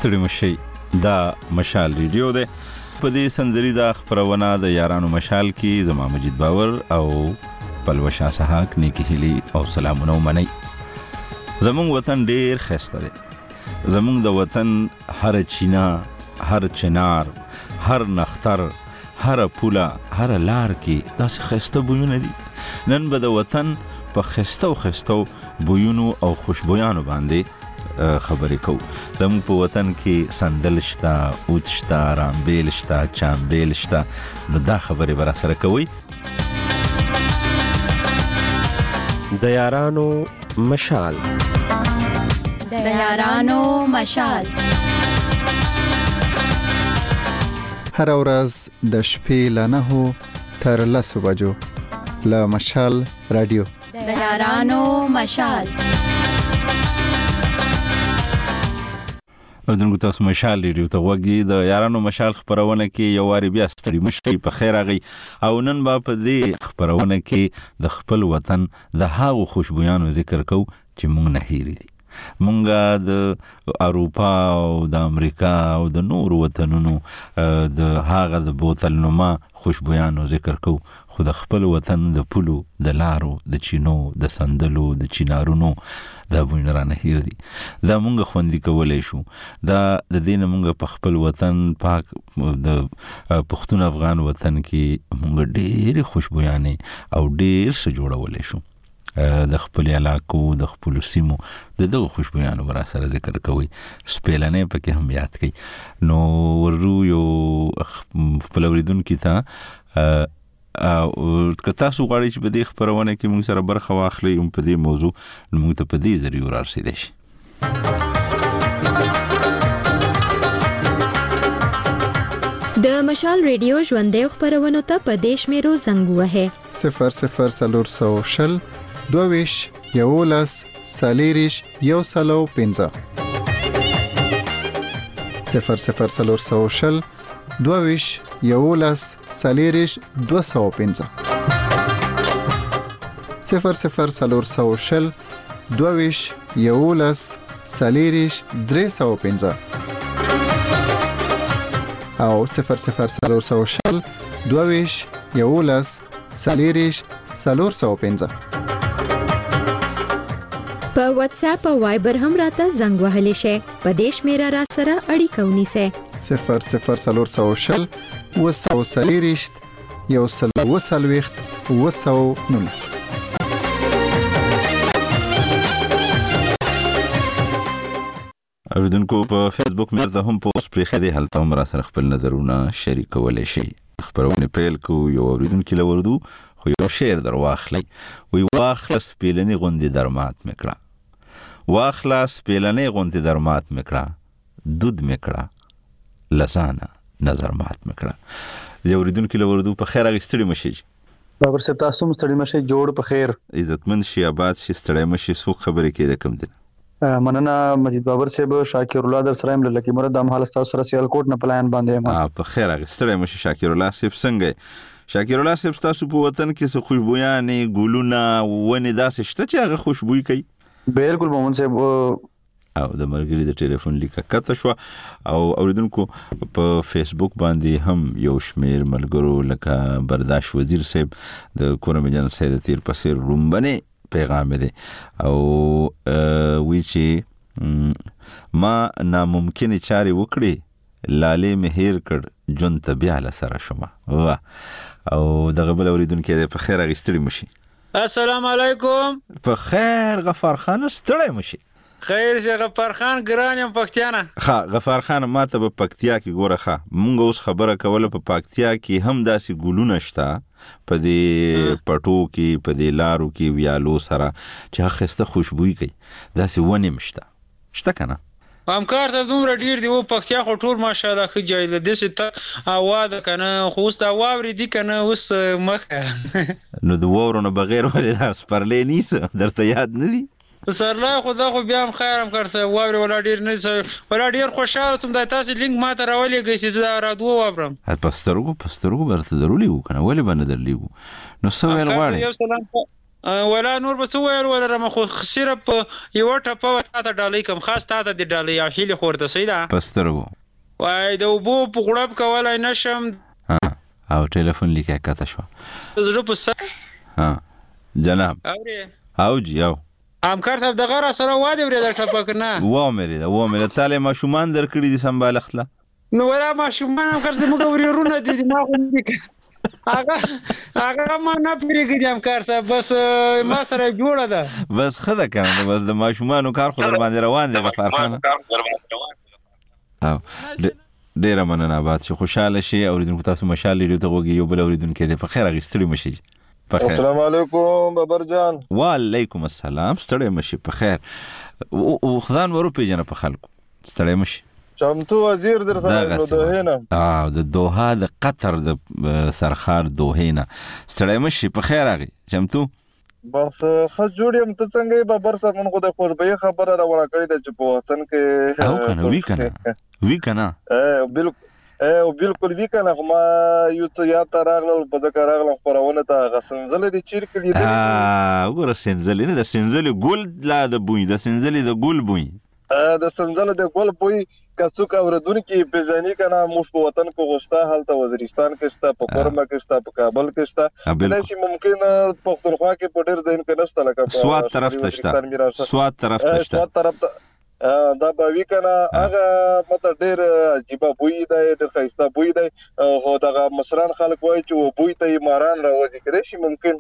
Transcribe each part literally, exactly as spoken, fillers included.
ستړي مشي دا مشال ریډیو ده. په دې سندري دا خبرونه د یارانو مشال کې زما مجید باور او پلوشا سحاق نیکی هلی او سلامونه ومنئ. زمونږ وطن ډیر ښایسته دی. زمونږ د وطن هر چینا، هر چنار، هر نختر، هر پوله، هر لار کې داسې ښایسته بویونه دي. نن به د وطن په ښایسته او ښایسته بویونو او خوشبویانو باندې خبرې کوو. زموږ په وطن کې سندل شته، اوت شته، رامبیل شته، چامبیل شته. نو دا خبرې به راسره کوئ. د یارانو مشال د یارانو مشال هر ورځ د شپې له نهو تر لسو بجو له مشال رادیو د یارانو مشال. اردنګو تاسو مشال ریډیو ته وګورئ. د یارانو مشال خبرونه کې یو واری بیا ستړي مشي په خیر راغی او نن با په دې خبرونه کې د خپل وطن د هاغو خوشبویانو ذکر کو چې مونږ نه هېري دي. مونږه د اروپا او د امریکا او د نور وطنونو د هاغه د بوتل نوما خوشبویانو ذکر کو، خو د خپل وطن د پولو، د لارو، د چینو، د سندلو، د چینارونو دا بویونه رانه هیر دي. دا مونږ خوندي کولی شو. دا د دې نه مونږ په خپل وطن پاک د پښتون افغان وطن کې مونږ ډېرې خوشبویانې او ډېر څه جوړولی شو. د خپل علاقو، د خپل سیمو د دغه خوشبویانو برا سره ذکر کوي. سپیلنې پکې هم یاد کوي. نو ورو یو خپل اوریدونکي ته او که تاسو غواړئ چې په دې خبرونه کې موږ سره برخه واخلئ هم په دې موضوع، نو موږ ته په دې ذریعه ورسېدی شي. د مشال ریډیو ژوندۍ خبرونو ته په دې شمیرو زنګ ووهئ. صفر صفر څلور سوه شل دوه ویشت یولس څلېرویشت یو سلو پنځه. صفر صفر څلور سوه شل دوه ویشت یولس څلېرویشت دوه سوه پنځه. صفر صفر څلور سوه شل دوه ویشت یولس څلېرویشت درې سوه پنځه او صفر صفر څلور سوه شل دوه ویشت یولس څلېرویشت څلور سوه پنځه. په واتس اپ او وایبر هم راته زنګ وهلی شئ. په دې شمیره را سره اړیکه ونیسئ. صفر صفر څلور سوه شل اوه سوه څلېرویشت یو سل اوه څلوېښت اوه سوه نولس. اوریدونکو په فیسبوک مې ته هم پوسټ پرېښی دی، هلته هم را سره خپل نظرونه شریکولی شئ. خبرونه پیل کوو. یو اوریدونکي له وردو خو یو شعر در واخلی. وی واخله سپیلنې غوندې در مات مې کړه، واخله سپیلنې غوندې در مات مې کړه، دود مې کړه لزانه نظر مات مې کړه. د اوریدونکي له وردو په خیر هغې ستړي مشي. بابر صاحب تاسو هم ستړي مشي، جوړ په خیر، عزتمند شي، آباد شي، ستړی مشي. څوک خبرې کوي د کوم دي؟ مننه مجید بابر صاحب. شاکر الله در سره یم لکه مراد د حال تاسو سره سیالکوټ نه پلاین باندې ما په خیر هغه ستړی مشي. شاکر الله صاحب څنګه؟ شاکر الله صاحب تاسو په وطن کې څه خوشبویانې ګلونه ونې داسې شته چې هغه خوشبویي کوي؟ بالکل مومن صاحب. او د مرګري د ټلیفون لیکه کته شو. او اوریدونکو په فیسبوک باندې هم یو شمیر ملګرو لکه برداشت وزیر صاحب د کورم جان سید تیر پسیر رومبنه پیغام دی او وی چې ما ناممکن چاري وکړي، لالې مهیر کړ جون ته بیا لسره شوم. واه او دغه بل اوریدونکو د په خیر غستړي مشي. السلام علیکم. په خیر غفار خان ستړی مشي. خیر شه غفار خان ګران یم پکتیانه. ها غفار خان ماته په پکتیا کې ګوره ښه مونږ اوس خبره کوله په پکتیا کې هم داسې ګلونه شته په دې پټو کې په دې لارو کې ویالو سره چې هغه ښایسته خوشبویي کوي. داسې ونې هم شته شته که نه؟ همکار ته دومره ډېر دی. و پکتیا خو ټول ماشاءالله ښه جای دی. داسې ته هوا ده که نه، خو اوس دا واورې دي که نه اوس مخه. نو د واورو نه بغیر ولې دا سپرلی نیسه درته یاد نه دي؟ سرلا خو دا خو بیا هم خیر هم کار څه واورې ولا ډېر نه ولا ډېر خوشحاله سوم. دا تاسې لینک ما ته راولېږئ چې زه دا رادیو واورم. په سترګو په سترګو به درته درولېږو که نه، ولې به نه درلېږو؟ نو څه ویل غواړې؟ ولا نور به څه ویل ولرم خو صرف یوه ټپه تا ته ډالۍ کوم خاص تا ته د ډالۍ او هیلې خورته صحیح ده په سترګو وای د اوبو په غړپ کولی نشم او ټلیفون لیکه کته شوه زړه په سر ها جناب اورې او جی او همکار صاحب دغه را سره وادي ورېده ټپه که نه وامرې ده وامرې تاله ماشومان درکړي دي سمبالښتله نو ولا ماشومان همکار زموږ ورېرونه دي ما خو دي هغه هغه ما نه پرېږدي همکار صاحب بس ما سره جوړه ده بس ښه ده که نه بس د ماشومانو کار خو در باندې روان دی غفارخانه او ډېره مننه آباد شي خوشحاله شي اورېدونکو تاسو مشال ریډیو ته غوږی یو بل اورېدونکی دی په خیر هغې ستړي مه شي السلام علیکم ببر جان وعلیکم السلام ستړی مه شي په خیر ځان ور وپېژنه په خلکو ستړی مه شي چمتو وزیر در سره د دوحې نه او د دوحه د قطر د سرخار دوحې نه ستړی مه شي په خیر هغې چمتو بس ښه جوړ یم ته څنګه یې ببر صاحب من خو د خوشبویۍ خبره راونه کړې ده چې په وطن کې او که نه وي که نه وي که نه بالکل او بالکل وی کنه ما یو ته یاد ته راغلل په ځکه راغلم خپرونه ته هغه سنځلې دي چیر کړي دي ها وګوره سنځلې نه د سنځلې ګل لا د بوی د سنځلې د ګل بوی د سنځلې د ګل بوی که څوک اورېدونکي پېژني که نه موږ په وطن کې خو شته هلته وزیرستان کې شته په کورمه کې شته په کابل کې شته کیدای شي ممکن پښتونخوا کې په ډېر ځایونو کې نشته لکه سوات طرف ته شته سوات طرف ته شته سوات طرف ته دا به وی کنه هغه مته ډېر عجیب بوی دی ډېر ښایسته بوی دی خو دغه مشران خلک وایي چې بوی ته یې ماران راوځي کیدای شي ممکن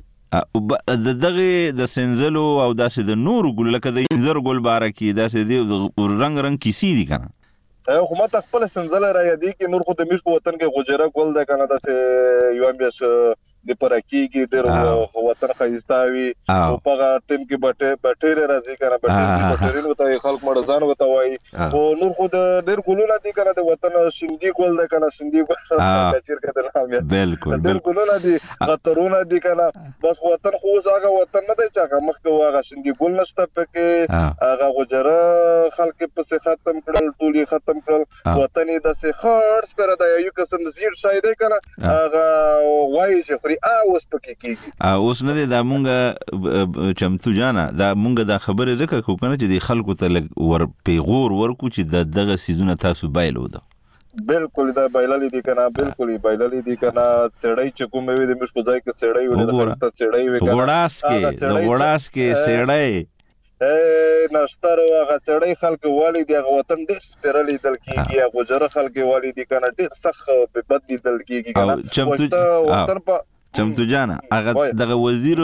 د دغه د سنځلو او داسې د نورو ګل لکه د انځر ګل باره کې داسې دی رنګ رنګ کیسې دي کنه خو ما ته خپل سنځله را یادېږي نور خو د میش په وطن کې غوجره ګل دی کنه داسې یو میاشت د پراکېږي ډېر وطن ښایسته وي او په هغه ټیم کې بټېرې راځي کنه بټېرې ورته وایي خلک مړزان ورته وایي خو نور خو د ډېر ګلونه دي کنه د وطن شندي ګل دی کنه شندي ګل چېرته د نام یاد بالکل ډېر ګلونه دي عطرونه دي کنه بس وطن خو اوس هغه وطن نه دی چې هغه مخکې هغه شندي ګل نشته پکې هغه غوجره خلک پسې ختم کړل ټول یې ختم کړل وطن یې داسې خړ سپېره دی یو قسم زیړ شی دی کنه هغه وایي چې خوري اوس پکې کېږي اوس نه دی دا مونږ چمتو جانه دا مونږ دا خبرې ځکه کوو که نه چې د خلکو ته لږ ور پیغور ورکړو چې د دغه څیزونه تاسو بایلو ده بالکل دا بایللې دي کنه بالکل یې بایللې دي کنه څېړۍ چې کومې وي د موږ په ځای کې څېړۍ وي د ښایسته څېړۍ وي کنه غوړاسکې د غوړاسکې څېړۍ نشتر هغه څېړۍ خلک والی دي هغه وطن ډېر سپېره لیدل کېږي هغه غوجره خلک والی دي کنه ډېر سخت بد لیدل کېږي کنه وطن په چمتو جانه هغه دغه وزیر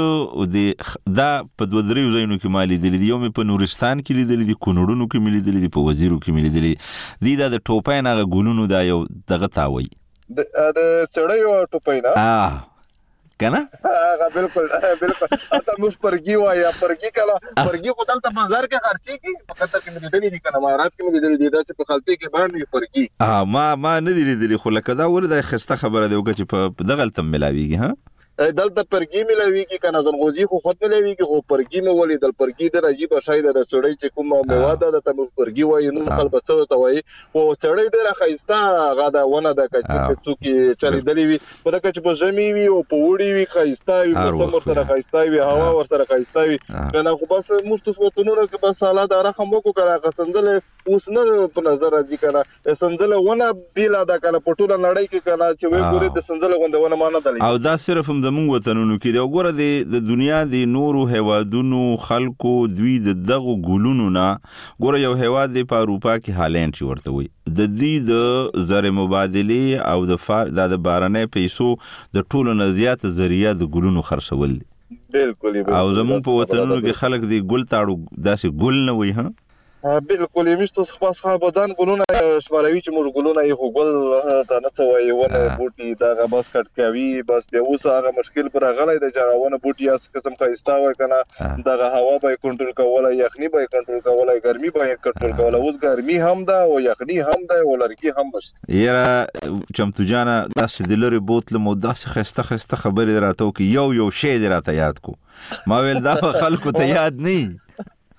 دا په دوه دریو ځایونو کې ما لیدلی دي یو مې په نورستان کې لیدلی دي کونړونو کې مې لیدلی دي په وزیرو کې مې لیدلی دي دا د ټوپین هغه ګلونو دا یو دغه ته وایي د څېړیو ټوپۍ نه کنه هغه بالکل بالکل اته موږ پرګي وایي پرګي کله پرګي خو دلته بازار کې خرڅېږي په قطر کې مې لیدلي دي کنه مهارت کې مې لیدلي دي داسې په خلطې کې باندې پرګي ما ما نه دي لیدلي خو لکه دا ولې دا ښایسته خبره دی وکړه چې په دغه هلته ملاویږي ها دلته پرګي ملاویږي کنه ځنغوزي خو خود ملاویږي خو پرګي مې ولیدل پرګي ډېر عجیبه شی ده د څېړۍ چې کومه میوه ده درته موږ پرګي وایي نوم خلک څه ورته وایي خو څېړۍ ډېره ښایسته هغه ده ونه ده که چې څوک یې چلیدلې وي په دغه چې په ژمي وي او په اوړي وي ښایسته وي موسم ورسره ښایسته وي هوا ورسره ښایسته وي کنه خو بس موږ ته وطنونو کې بس حالا د رقم وکړو کنه هغه سنځلې اوس نه په نظر راځي کنه سنځله ونه بیله ده کنه په ټوله نړۍ کې کنه چې وایي ګورې د سنځله غوندې ونه ما نه ده او دا صرف هم زموږ وطنونو کې دی وګوره د دنیا د نورو هیوادونو خلکو دوی د دغو ګلونو نه ګوره یو هیواد دی په اروپا کې هالینډ چې ورته وایي د دې د زر مبادلې او د دا د بهرنۍ پیسو د ټولو نه زیاته ذریعه د ګلونو خرڅول دي بالکل او زموږ په وطنونو کې خلک دی ګل تاړو داسې ګل نه وایي ها بالکل یې میشته خاص خابدان ګلونه شماروي چې موږ ګلونه یې خو ګل ته نه څه وایي ونه بوټي دغه بس کټ کوي بس بیا اوس هغه مشکل پر راغلی دی چې هغه ونه بوټي هسې قسم ښایسته وای که نه دغه هوا به یې کنټرول کولی یخني به یې کنټرول کولی ګرمي به یې کنټرول کولی اوس ګرمي هم ده او یخني هم ده او لرګي هم نشته یاره چمتو جانه داسې د لرې بوتلم او داسې ښایسته ښایسته خبرې راته وکړي یو یو شی دې راته یاد کو ما ویل دا خلکو ته یاد نه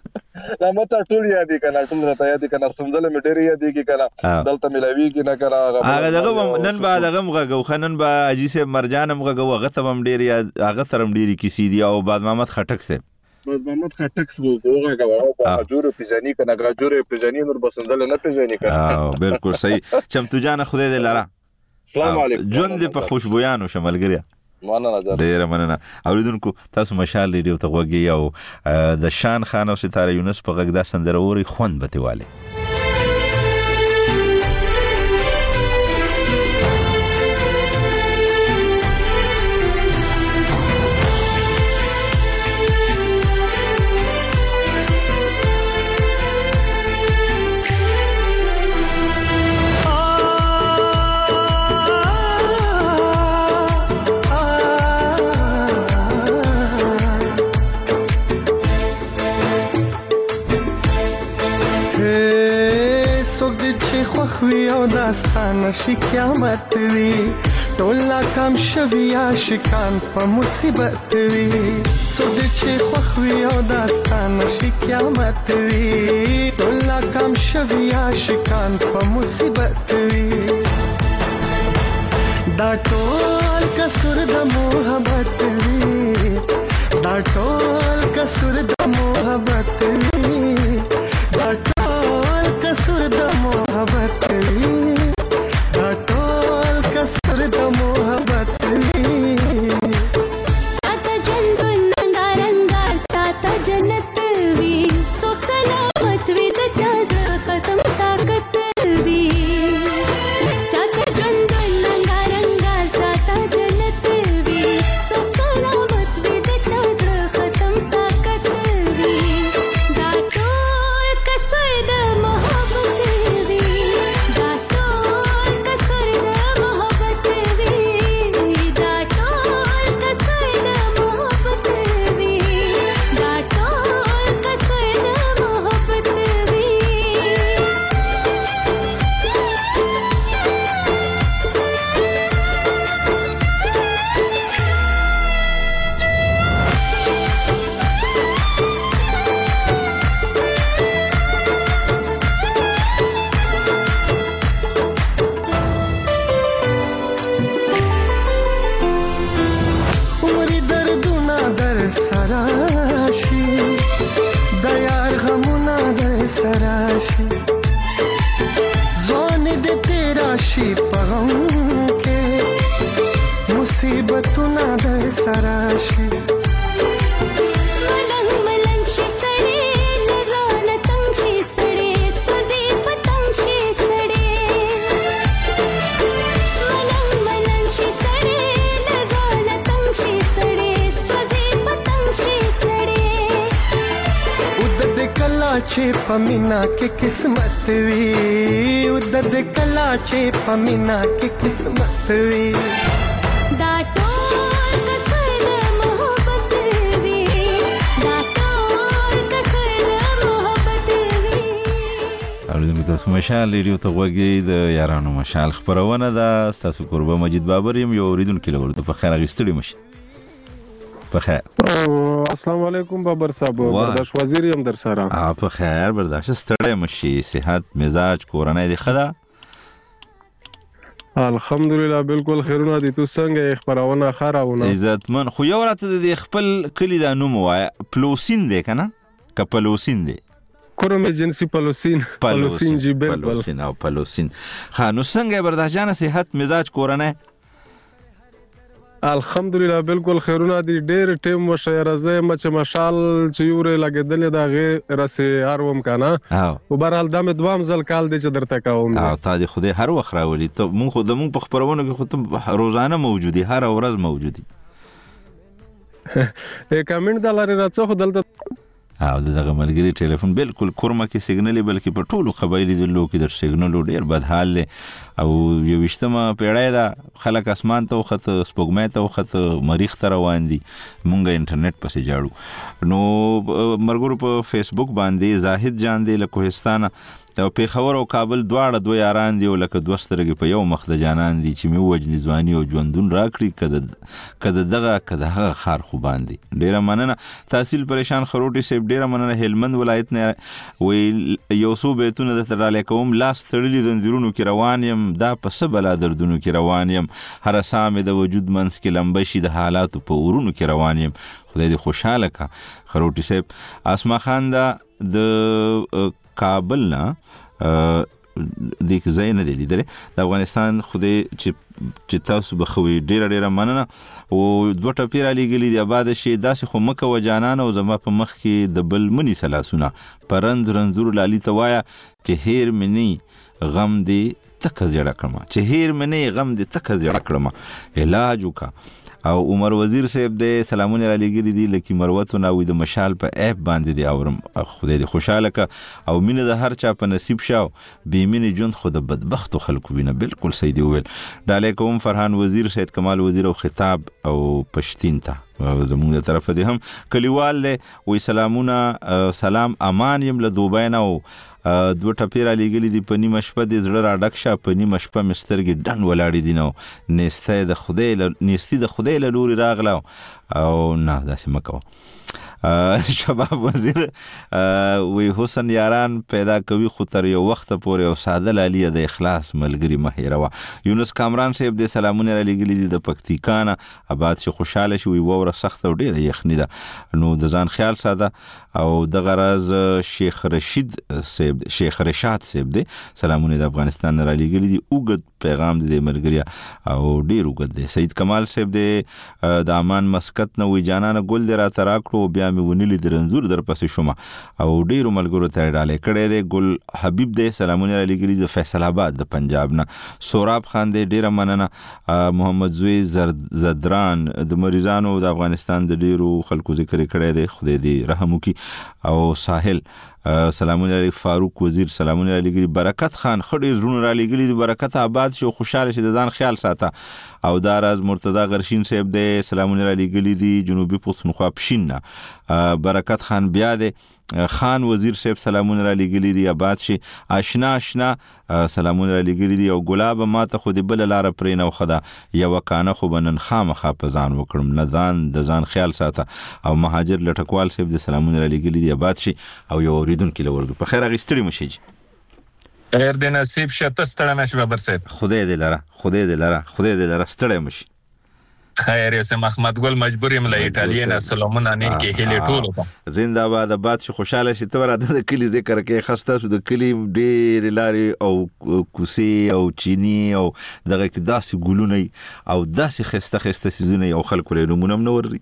لا مته ټول یادې کنه ټول راته یادې کنه سنځله مې ډېر یادې کی کنه دلته ملاوي کی نه کنه هغه دغه نن با دغه مغه خنن با اجي سه مرجان مغه هغه ته هم ډېر یاد هغه سره ډېر کیسې دی او بعد محمد خټک سه بعد محمد خټک سه هغه غواړو په جوړ پیژنې کنه جوړ پیژنې نور بسنځله نه پیژنې کنه اه بالکل صحیح چمتو جان خدای دې لاره السلام علیکم ژوند په خوشبویانو شملګریا مننه ډیر مننه اوریدونکو تاسو مشال ریډیو ته وګورئ او د شان خان او ستاره یونس په غږ د سندروري خوند بتواله خوی او داستان شي قیامت وی ټولا کم شوی عاشقان په مصیبت وی سود چې خوخوی او داستان شي قیامت وی ټولا کم شوی عاشقان په مصیبت وی دا ټول کسر د محبت وی دا ټول کسر د محبت وی دا ټول کسر د محبت وی دا ټول کسر د محبت وی چاته جنت ننګارنګا چاته جنت وی سو سلامت وی د چا ختم طاقت وی چاته جنت ننګارنګا چاته جنت وی سو سلامت وی د چا ختم طاقت وی دا ټول کسر د محبت وی دا ټول کسر د محبت وی دا ټول کسر د محبت وی دا ټول کسر د محبت وی عمر دردونه در سراشي د یار غمونه در سراشي ځوان دې تیرا شي په غم کې مصیبتونه در سراشي ملنګ ملنګ شي سړې لزان تنګ شي سړې سوزي پتنګ شي سړې ملنګ ملنګ شي سړې لزان تنګ شي سړې سوزي پتنګ شي سړې ودد کلا چې پمینا کې قسمت وی ودد کلا چې پمینا کې قسمت وی دا ټول کسر د محبت وی دا ټول کسر د محبت وی اوریدونکو تاسو مشال ریډیو ته وګورئ د یارانو مشال خبرونه ده تاسو قربه مجید بابر يم یو اوریدونکو لور په خیر غستړي مشه په خیر السلام علیکم بابر صاحب برداشت وزیر یم در سره په خیر برداشت ستړی مشي صحت مزاج کورنۍ دی خدا الحمدلله بالکل خیرونه دي تو څنګه خبرونه خراونه عزتمن خو یو راته د خپل کلی دا نوم وای پلوسین دی کنه ک پلوسین دی کوم جنسي پلوسین پلوسین جی بالکل پلوسین او پلوسین خانو څنګه برداشت جان صحت مزاج کورنۍ الحمدلله بالکل خیرونه دي ډېر ټیم مشاعره زه مچ مشال چې یوره لګیدل دا غیر رسې اروم کنه او بهرحال د دوام ځل کال دي چې درته کوم او تا دي خوده هر وخت راولي ته مونږ خو د مونږ په خبرونو کې خو ته روزانه موجودي هر ورځ موجودي کمنټ د لارې راځه خو دلته او دغه ملګری ټلیفون بالکل کورمه کې سیګنال بلکې په ټولو قبایلی د لوکي در سیګنال ډیر بد حال دی او یو وشتمه پیړای دا خلک اسمان ته وخت سپوږمۍ ته وخت مریخ ته روان دي مونږه انټرنیټ پسې جاړو نو مرګور په فیسبوک باندې زاهد جان دی له کوهستانه او پیښور او کابل دواړه دوه یاران دی لکه دوه سترګې په یو مخ د جانان دي چې مې وجنې ځواني او ژوندون راکړي کده کده دغه کده هغه خار خو باندې. ډیره مننه تحصیل پریشان خروټي صاحب، ډیره مننه. هلمند ولایت نه وی یو څو بیتونه د تراله کوم لاس تړلې د انځورونو کې روان یم، دا په سبلا دردونو کې روان یم، هر سامې د وجود منځ کې لمبه شي د حالاتو په ورونو کې روان یم. خدای دې خوشاله کا خروټي صاحب. اسما خان دا د کابل نه د ځای نه دی لیدلې د افغانستان. خدای چې چې تاسو به خوي ډیره ډیره مننه. او دوه ټپی را لېږلي دي آباد شي، داسې خو مکه و جانان او زما په مخ کې د بل منی سلاسونه پرند رنځور لالي ته وایه چې هیر منی غم دی تکه زړه کړم، چې هیر منی غم دی تکه زړه کړم، علاج وکا. او عمر وزیر صاحب دې سلامونه را لېږلي دي لکه مروت نه وي د مشال په اپ باندې دی اورم. خدای دې خوشاله کا او مینه د هر چا په نصیب شاو، بې مینې ژوند خو د بدبختو خلکو وینه. بالکل صحیح دی ویل. ډالۍ کوم فرحان وزیر، سید کمال وزیر او خطاب او پښتین ته زموږ د طرفه دي هم کلیوال دی وی سلامونه سلام امان یم له دوبۍ نه. او دوه ټپی را لېږلي دي په نیمه شپه دې زړه را ډک شه، په نیمه شپه مې سترګې ډن ولاړې دي نو نیستی د خدای نیستي د خدای له لورې راغله او نه داسې مه کوه. شباب وزیر وی حسن یاران پیدا کوي خو تر یو وخت پورې او ساده لالیه د اخلاص ملګری مه هېروه. یونس کامران صاحب دې سلامونه را لېږلي دي د پکتیکا نه آباد چې خوشحاله شي. وی واوره سخته او ډېره یخني ده نو د ځان خیال ساده. او دغه راز شیخ رشید صاحب شیخ رشاد صاحب دې سلامونه د افغانستان نه را لېږلي دي. اوږد پیغام دی ملګریا او ډېر اوږد دی. سید کمال صاحب دې د امان مسکت نه وی جانانه ګل دې راته راکړو بیا مې ونیلې د رنځور در پسې شومه. او ډېرو ملګرو ته یې ډالۍ کړی دی. ګل حبیب دې سلامونه را لېږلي د فیصل آباد د پنجاب نه. سوراب خان دې ډېره مننه. محمد زوی زدران د مریضانو د افغانستان د ډېرو خلکو ذکر کړی دی، خدای دې رحم وکړي. او ساحل سلامونه علیک. فاروق وزیر سلامونه علیک. برکت خان خډې زړونه را لېږلي دي، برکت آباد شي او خوشاله شي، د ځان خیال ساته. او دا راز مرتضی غرشین صاحب دې سلامونه را لېږلي دي جنوبي پښتونخوا پښین نه. برکت خان بیا دې خان وزیر صاحب سلامونه را لېږلي دي آباد شي. آشنا آشنا سلامونه را لېږلي دي. او ګلاب ماته خو دې بله لاره پرې نه وښه ده، یوه کانه خو به نن خامخا په ځان وکړم، نه ځان د ځان خیال ساته. او مهاجر لټکوال صاحب دې سلامونه را لېږلي دي آباد شي. او یو اوریدونکي له ورګو په خیر هغې ستړي مه شي. خیر دې نصیب شه، ته ستړی نه شي بابر صاحب. خدای دې لره خدای دې لره خدای دې لره ستړی مه شي. خیر یوسف محمد ګل مجبور یم له ایټالیا نه سلامونه نیکې هیلې ټولو ته. زنده باد آباد شي، خوشحاله شي. ته راته د کلي ذکر کوې، ښه ستاسو د کلي ډېرې لارې او کوڅې او چیني او دغه کې داسې ګلونه او داسې ښایسته ښایسته څیزونه او خلکو له نومونه هم نه وري.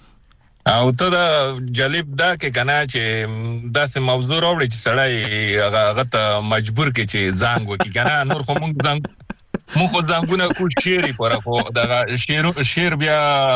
او ته دا جالب دا کې کنه چې داسې موضوع راوړي چې سړی هغه ته مجبور کې چې زنګ وکړي کنه. نور خو مونږ زنګ مونږ خو زنګونه کو شعري پوره خو دغه شعر شعر بیا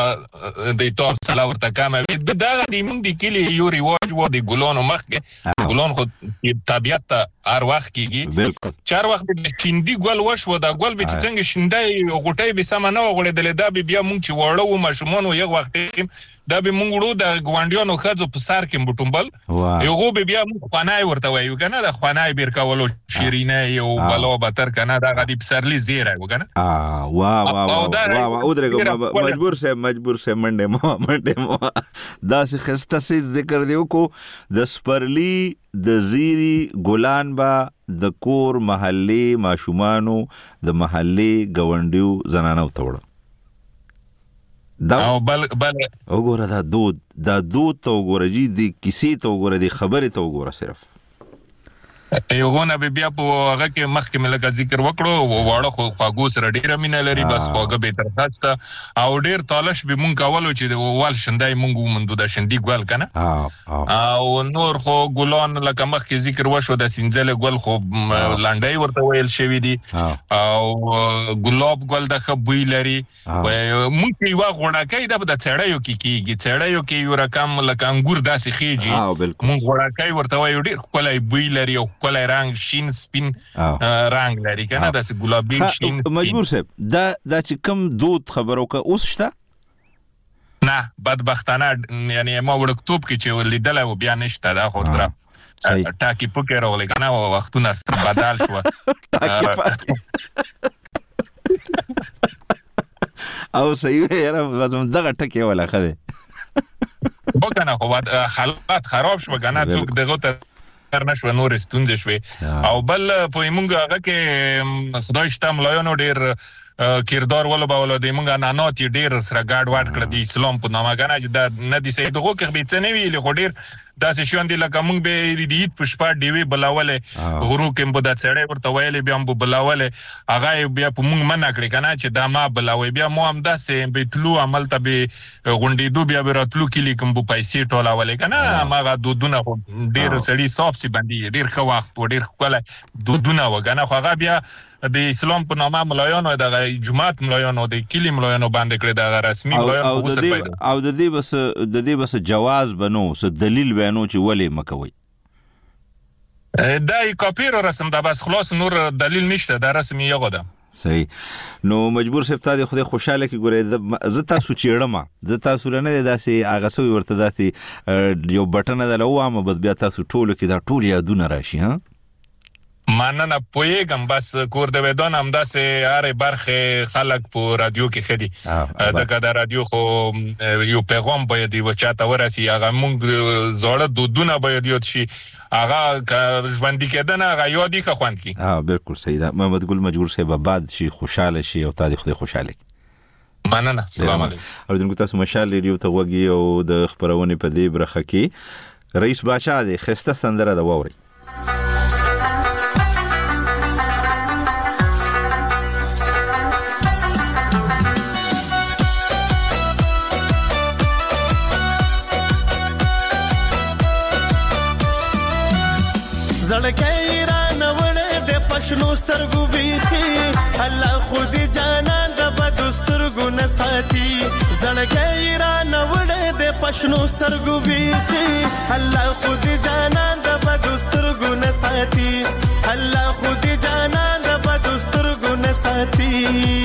د توپ سلا ورته کامه دا د مونږ د کلي یو رواج و د ګلانو مخ کې ګلان خو طبيعت ته هر وخت کېږي. چار وخت د چیندي ګل وشو دا ګل به چې څنګه شیندای غوټي به سم نه وغړېدل. دا به بیا مونږ چې وړو و ماشومان و یو وخت دا به مونږ وړو د ګوانډیانو خځو په سر کې بټومبل یو به بیا مونږ خوانای ورته وایو کنه. د خوانای بیر کولو شیرینه یو بلو بتر کنه دا غدي پسرلی زیره وکنه. اه واه واه واه واه او درګه مجبور سه مجبور سه منډه مو منډه مو دا څه خسته سي ذکر دیو کو د سپرلی د زیری ګلان با د کور محلي ماشومانو د محلي گاونډیو زنانو توړه دا او بل بل وګوره دا دود دا دود ته وګوره جی دی کیسې ته وګوره دی خبرې ته وګوره صرف یو غونه به بیا په هغه کې مخکې ملګا ذکر وکړو واړه خو خواګو سره ډیره مینه لري بس خواګه به تر خاصه او ډیر تالش به مونږ کولو چې د وال شندای مونږ مندو د شندې ګل کنه او نور خو ګلان لکه مخکې ذکر وشو د سنځل ګل خو لانډای ورته ویل شوی دی او ګلاب ګل د خبوی لري مونږ یو غوړاکې د چړایو کې کیږي چړایو کې یو رقم لکه انګور داسې خيږي مونږ غوړاکې ورته وایو ډیر کولای بوی لري کولای رنگ شین سپین رنگ لري کنه د ګلابي شین مجبور صاحب دا دا چې کوم دود خبرو کا اوس شته نه بدبختانه یعنی ما وړکتوب کې چې لیدل او بیا نشته دا خو درا ټاکی پکې راغلی کنه وختونه بدل شو ټاکی پکې او صحیح یاره غوږم دغه ټکی ولا خده وکنه خو حالات خراب شو کنه څوک دغه ته نشو نور ستونزې شوې او بل په موږ هغه کې خدای شته ملایانو ډیر کردار ولو باولو د موږ نه ناتي ډیر سره ګاډ واټ کړ د اسلام په نامه کنه چې دا نه دي سي دغه کې به څه نه ویل خو ډیر دا شون دي لکه موږ به د عید په شپه دی وی بلاوله غرو کې مو د څړې ورته ویلې بیا مو بلاوله هغه بیا په موږ منع کړی کنه چې دا ما بلاوي بیا مو هم داسې به تلو عمل ته به غونډې دو بیا به راتلو کې لیکم په پیسې ټولاولې کنه ما دودونه ډیر سړي صاف سي باندې ډیر خو وخت ډیر خپل دودونه وګنه خو هغه بیا د اسلام په نامه ملایانو د جماعت ملایانو د کلی ملایانو باندې کړی د رسمي ملایانو او د دې او د دې بس د دې بس جواز بنو څه دلیل بیانو چې ولې مکوي دا کاپیر رسم دا بس خلاص نور دلیل نشته دا رسمي یو ده صحیح نو مجبور سپتا دی خو خوشاله کی ګوره ز تاسو چیړم ز تاسو نه داسې هغه سوي ورته داسې یو بټن ده لوامه بد بیا تاسو ټولو کې دا ټول یادونه راشي ها مننه پویګم بس کور د ودان هم داسې هر برخه خلک په رادیو کې خدي ځکه دا رادیو خو یو پیغام باید دی وچاته ورسي هغه مونږ زړه دودونه باید یاد شي هغه ژوند کېدنه هغه یادی که خوند کی ها بالکل صحیح ده محمد ګل مجبور صاحب بعد شي خوشاله شي او تاسو خدای خوشاله مننه السلام علیکم اوریدونکو تاسو مشال ریډیو ته وګي او د خبرونه په دې برخه کې رئیس بادشاہ دی خسته سندره د ووري زړکې را نوړې د پښنو سترګو بیخي الله خود جانان د بدسترګو نساتي زړکې را نوړې د پښنو سترګو بیخي الله خود جانان د بدسترګو نساتي الله خود جانان د بدسترګو نساتي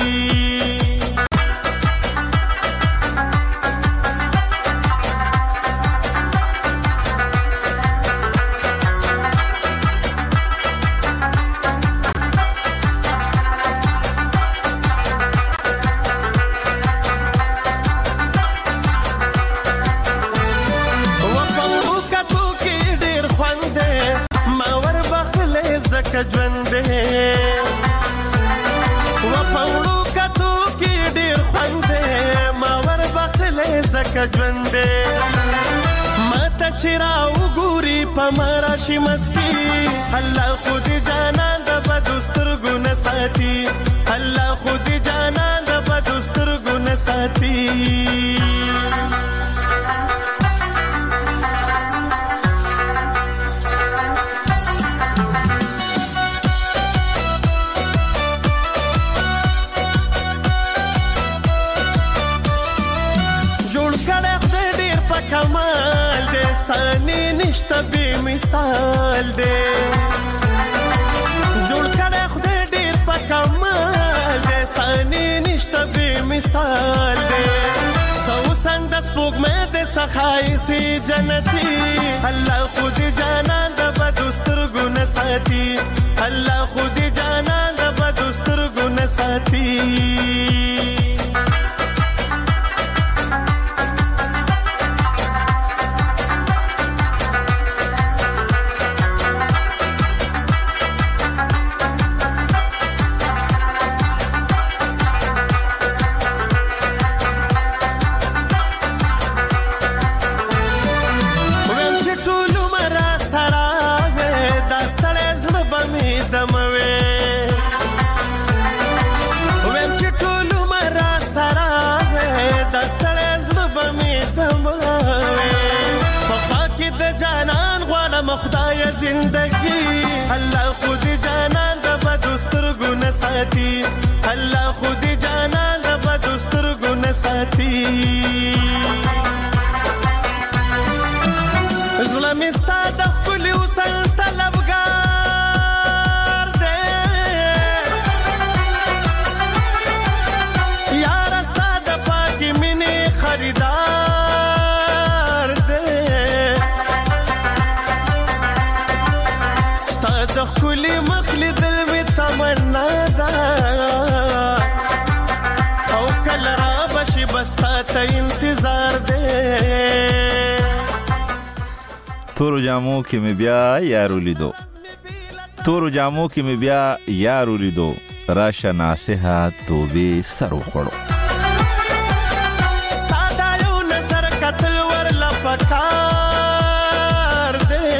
چراو ګوري پمرا شي مسکی الله خود جانان د بدسترګو نساتي الله خود جانان د بدسترګو نساتي جوړ کړه خدای ډیر په کمال دې ساني نشته به مثال دې جوړ کړه خدای ډیر په کمال دې ساني نشته به مثال دې سو سند سپوږ مې دې سخای سي جنتي الله خود جانان د بدسترګو نساتي الله خود جانان د بدسترګو نساتي خدای زندگی الله خود جانان د بدسترګو نساتي الله خود جانان د بدسترګو نساتي ظلم استاد خپل وسل طلبګار دې یار استاد پاک مینه خریدار ستا ته انتظار دی تورو جامو کې مې بیا یارو لیدو تورو جامو کې مې بیا یارو لیدو راشه ناصحه توبې سر وخوړو ستا دا یو نظر کتل ورله پکار دی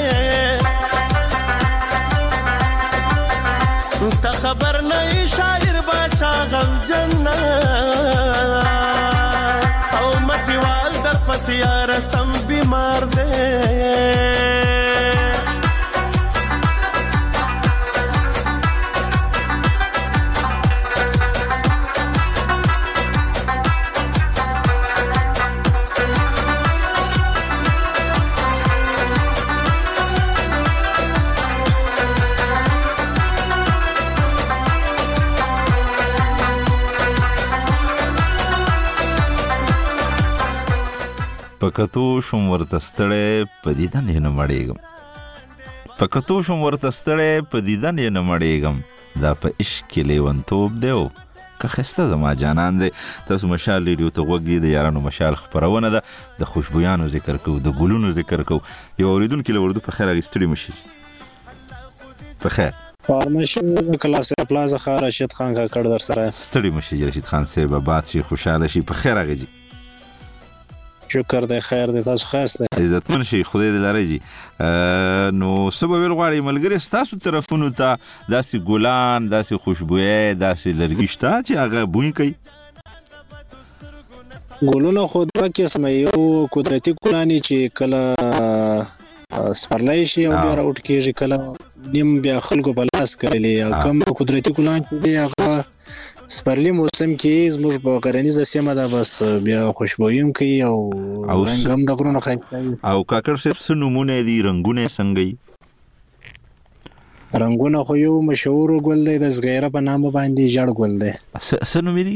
ته خبر نه شاعر باچا غمجن او مټیوال در پسې یاره سم بیمار دی پکتو شم ورته ستړی په دیدن یې نه مړېږم پکتو شم ورته ستړی په دیدن یې نه مړېږم دا په عشق کې لیونتوب دی او که ښایسته زما جانان دی تاسو مشال ریډیو ته غوږ د یارانو مشال خپرونه ده د خوشبویانو ذکر کوو د ګلونو ذکر کوو یو اورېدونکي له اردو په خیر هغې ستړي مشي په خیر فارمشن کلاس پلازا ښه رشید خان کاکړ در سره ستړي مشي رشید خان صاحب آباد شي خوشحاله شي په خیر هغې جي شکر دی خیر دی تاسو خاص دی عزتمن شي خدای دې لري جی نو سبا ویل غواړي ملګری ستاسو طرفونو ته داسې ګلان داسې خوشبویه داسې لرګي شته چې هغه بوی کوي ګلونه خو دوه قسمه یو قدرتي ګلان چې کله سپرلی شي او بیا راوټ کېږي کله نیم بیا خلکو په لاس کرلی او کوم قدرتي ګلان چې دی هغه سپرلی موسم کې زموږ په غرنیزه سیمه ده بس بیا خوشبویم کوي او رنګ هم د غرونو ښایسته وي او کاکړ صاحب څه نومونه دي رنګونه څنګه وي رنګونه خو یو مشهور ګل دی د زغیره په نامه باندې ژړ ګل دی څه نوم دي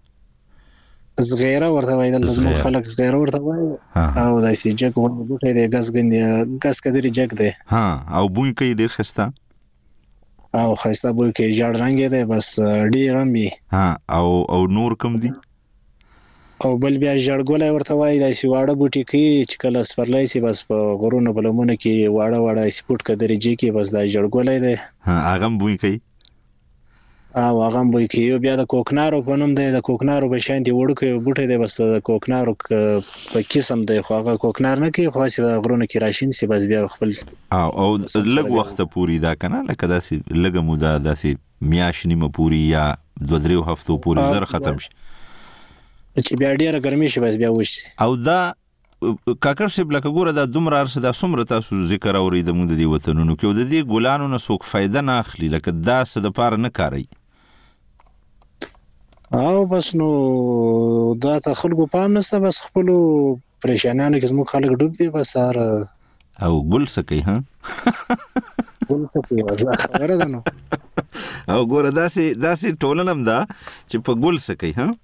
زغیره ورته وایي دلته زموږ خلک زغیره ورته وایي او داسې جګ غوندې بوټی دی ګز ګندې ګز قدرې جګ دی ها او بوی کوي ډېر ښایسته او ښایسته بوی کوي ژړ رنګ دی بس ډېر هم وي ها او او نور کوم دي او بل بیا ژړګولی ورته وایي داسې واړه بوټي کوي چې کله سپرلی شي بس په غرونو په لمنو کې واړه واړه داسې پوټ که درجې کې بس دا ژړګولی دی هغه هم بوی کوي او هغه هم بوی کوي بیا د کوکنارو په نوم دی د کوکنارو په شان دی وړوکی بوټی دی بس د کوکنارو په قسم دی خو هغه کوکنار نه کوي خو هسې په غرونو کې راشین شي بس بیا خپل او او لږ وخته پورې دا که نه لکه داسې لږه موده داسې میاشت نیمه پورې یا دوه دریو هفتو پورې زر ختم شي چې بیا ډېره ګرمي شي بس بیا وچ شي او دا کاکړ صاحب لکه ګوره دا دومره عرصه دا څومره تاسو ذکر اورئ د موږ د دې وطنونو کې او د دې ګلانو نه څوک فایده نه اخلي لکه دا څه دپاره نه کاروي او بس نو دا ته خلکو پام نشته بس خپلو پریشانیانو کې زموږ خلک ډوب دي بس هر او ګل څه کوي ها ګل څه کوي بس خبره ده نو او ګوره داسې داسې ټولنه هم ده چې په ګل څه کوي ها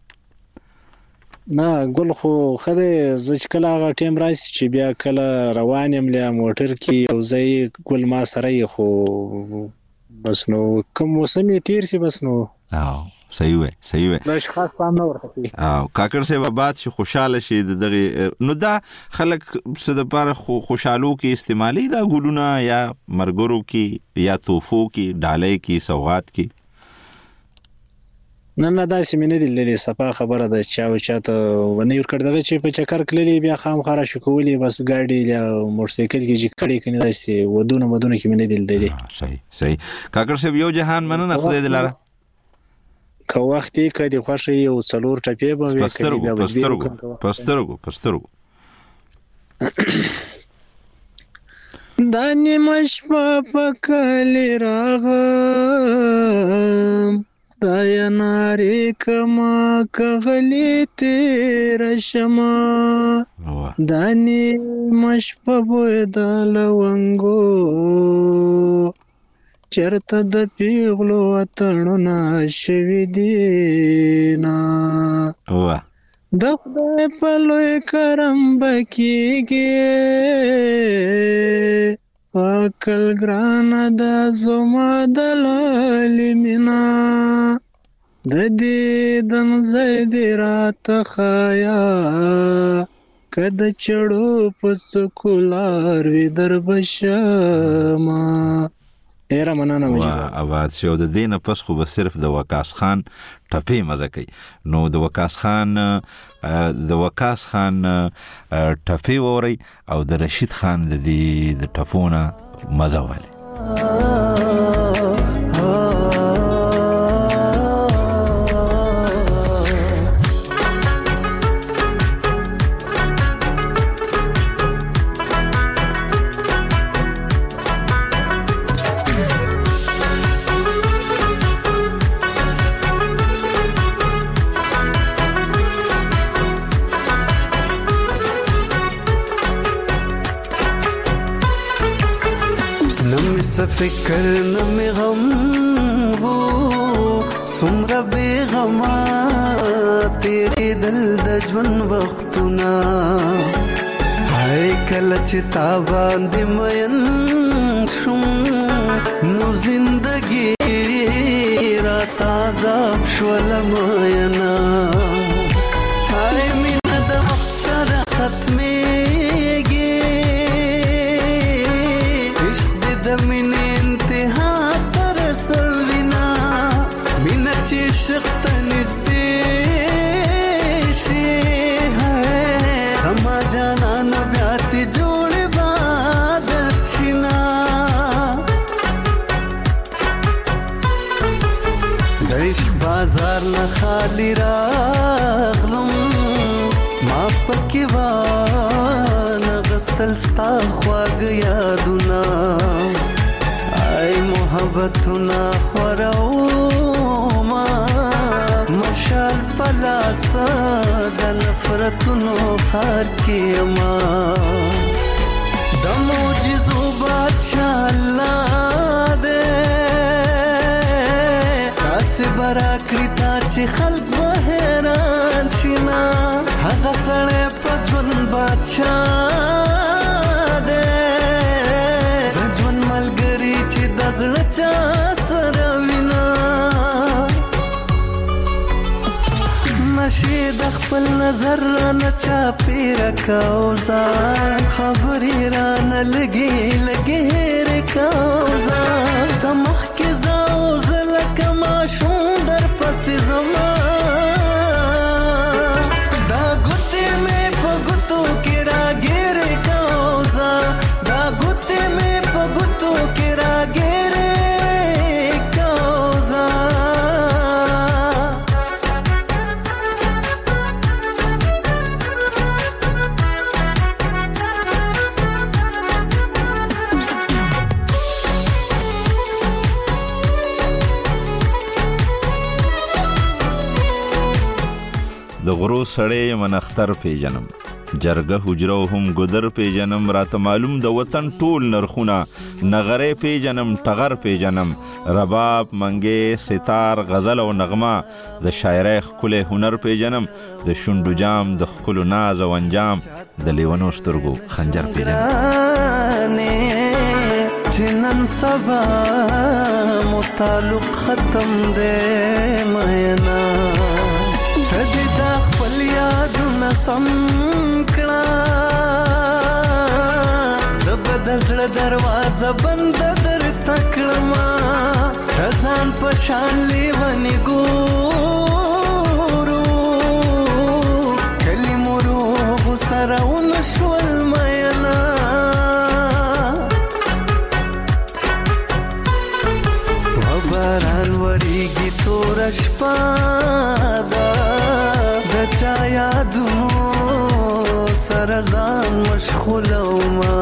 نه ګل خو ښه دی زه چې کله هغه ټایم راشي چې بیا کله روان یم له موټر کې او زه ګل ما سره یې خو بس نو کوم موسم یې تیر شي بس نو او صحیح وي صحیح وي دا خاص پام نه ورته کوي او کاکړ صاحب آباد شي خوشاله شي دغه نو دا خلک څه دپاره خوشحالو کې استعمالي دا ګلونه یا مرګرو کې یا توفو کې ډالۍ کې سوغات کې نه نه داسې مې نه دي لیدلي صفا خبره ده چا و چاته ونه ورکړ دغه چې په چکر تللي بیا خامخا راشکولي بس ګاډي یا موټرسایکل کې چې کړي کني داسې ودونه مدونه کې مې نه دي لیدلي صحیح صحیح کاکړ صاحب یو جهان مننه خدای دې لاره که وخت یې که دې خوښه یو څلور ټپې به وي پسترګو پسترګو پسترګو پسترګو دا نیمه شپه په کلي راغم خدای نارې کما که غلې تېره شمه دا نیمه شپه بوی د لونګو چرته د پیغلو اتڼونه شوي دينا د خدای په لوی کرم به کېږي عقل ګرانه ده زما د لالې مینه د دې دم زید راته خایا کد چړو پس کولار وی در بشما. ډیره مننه مجید آباد شو. د دې نه پس خو به صرف د وقاص خان ټپې مزه کوي. نو د وقاص خان د وقاص خان ټپې ووري او د رشید خان د دې د ټپونه مزه والي. فکر نمی غم ہو سمرا بے غما تیرے دل دجون وختنا ہائے کلچ تابان دی مین شم نو زندگی رات عذاب شول مینا ہائے من دا وقت سر ختمی من انتہا ترسوینا من چشق نزدیشی ہے زما جانا نبیاتی جوڑ بادت شنا گریش بازار نخالی راغلم ما پکی وانا غستل ستا خواگ یادونا ای محبتنا خوروما مشال پلاسا د نفرتونو خار کیما د معجزو بادشاہ الله دے راس براکړی تا چې خلق به حیران شینا هغه سړی په ژوند بادشاہ چا سره وینا نشي د خپل نظر نه چا پیر کاوزا خبرې را نه لګي لګي رکاوزا د مخ کې زاو زله کما شون در پسې زما دا ګوتې مې په ګوتو کې راګیر کاوزا دا ګوتې مې په ګوتو کې راګیر د غرو سړی من اختر پیجنم جرګه حجره هم ګدر پیجنم راته معلوم د وطن ټول نرخونه نغره پیجنم ټغر پیجنم رباب منګي ستار غزل او نغمه د شاعرۍ خپل هنر پیجنم د شونډو جام د خپل ناز او انجام د لیونو سترګو خنجر پیجنم چنن سبا متعلق ختم دے مینا تدی دا خپل یادونه سم کړه زبد زړه دروازه بند در تکړما ځان په شان لیونی ګورو کلمو روح سره ونشول مینا باران وریږي تور شپه ده د چا یادونو سره ځان مشغوله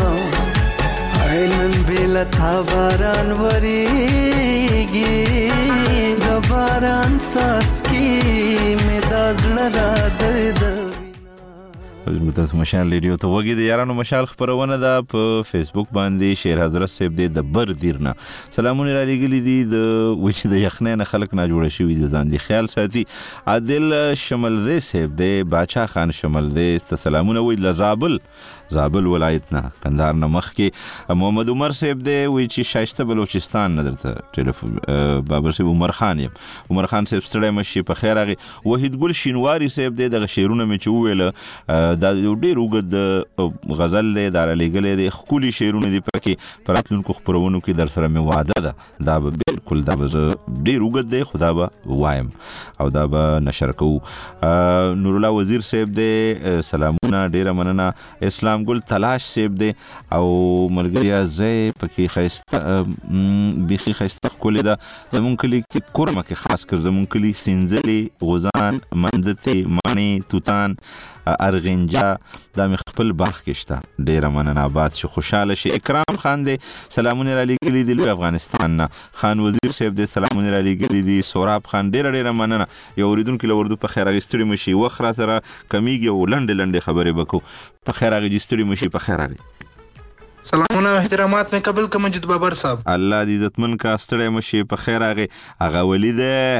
نن بیله تا باران وریږي د باران څاڅکي مې دا زړه را درد تاسو مشال ریډیو ته وګورئ. د یارانو مشال خبرونه ده په فیسبوک باندې. شیر حضرت صاحب د بر دیرنه سلامونه را لګلې دي د وچ د یخنۍ نه خلک نه جوړ شوی دي ځان دي خیال ساتي. عادل شملدی صاحب د باچا خان شملدی ست سلامونه وی لزابل زابل ولایت نه کندهار نه مخ کې. محمد عمر صاحب دی وی چې شایسته بلوچستان نه درته ټلیفون بابر صاحب عمر خان یم عمر خان صاحب ستړی مشي په خیر راغی. وحید ګل شینواری صاحب دی دغه شعرونه مې چې وویل دا ډېر اوږد غزل دی دا رالیږلی دی ښکلي شعرونه دي پکې په راتلونکو خپرونو کې در سره مې وعده ده دا به بالکل دا به زه ډېر اوږد دی خو دا به وایم او دا به نشر کوو. نورالله وزیر صاحب دی سلامونه ډېره مننه. اسلام ګل تلاش صاحب دی او ملګریا زه پکې ښایسته بیخي ښایسته ښکلې ده زمونږ کلي کې کورمه کې خاص کر زمونږ کلي سینځلې غوزان مندتې ماڼې توتان ارغنجا دا مې خپل باغ کې شته ډېره مننه آباد شي خوشحاله شي. اکرام خان دی سلامونه را لیږلي دي لوی افغانستان نه. خان وزیر صاحب دی سلامونه را لیږلي دي. سوراب خان ډېره ډېره مننه. یو اورېدونکي له اردو په خیر راغی ستړي مه شي وخت را سره کمیږي او لنډې لنډې خبرې به کوو. په خیر راغی ستړي مه شي په خیر راغی. سلامونه او احترامات مې قبل که مجید بابر صاحب. الله دې عزتمن کا ستړی مه شي په خیر راغی. هغه ولي